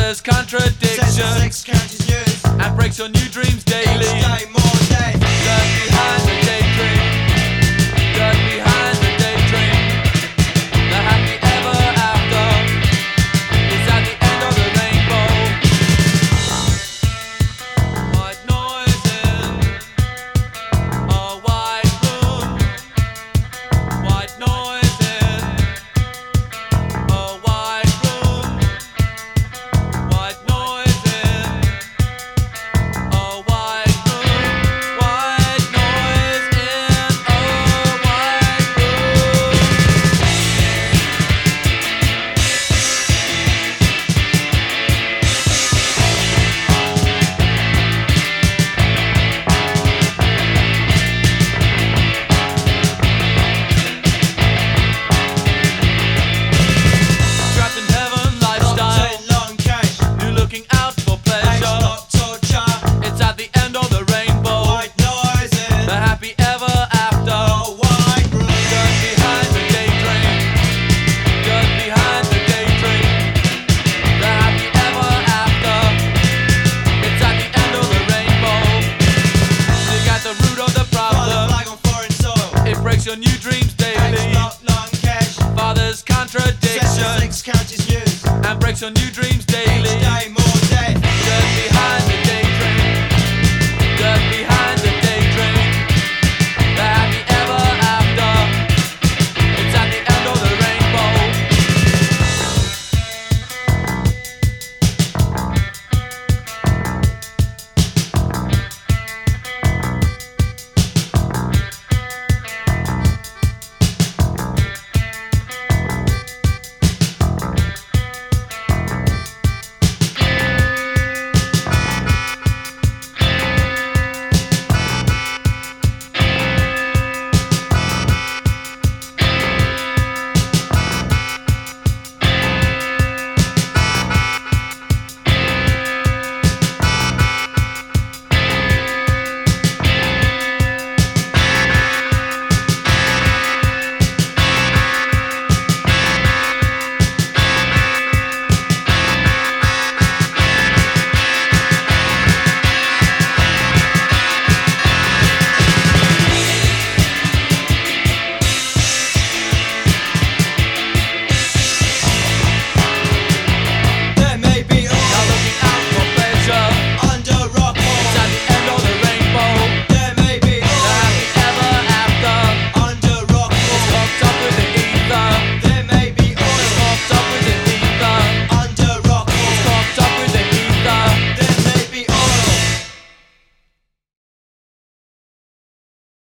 Father's contradictions. Says the 6 counties news. And breaks your new dreams daily. Each day more day. Dirt behind the daydream. Dirt behind the daydream. The happy ever after is at the end of the rainbow. White noise in a white room. White noise in a white room. White noise in a white room. White noise in a white room. Trapped in heaven lifestyle. Locked in long cash. You're looking out for pleasure. Not torture. It's at the end of the rainbow. White noise in The happy ever after. a white room. Dirt behind the daydream. Dirt behind the daydream. The happy ever after. It's at the end of the rainbow. You got the root of the Fly the problem. flag on foreign soil. It breaks your new dreams daily. Not long cash. Father's Says the contradictions. 6 counties news. And breaks your new dreams Each daily. day more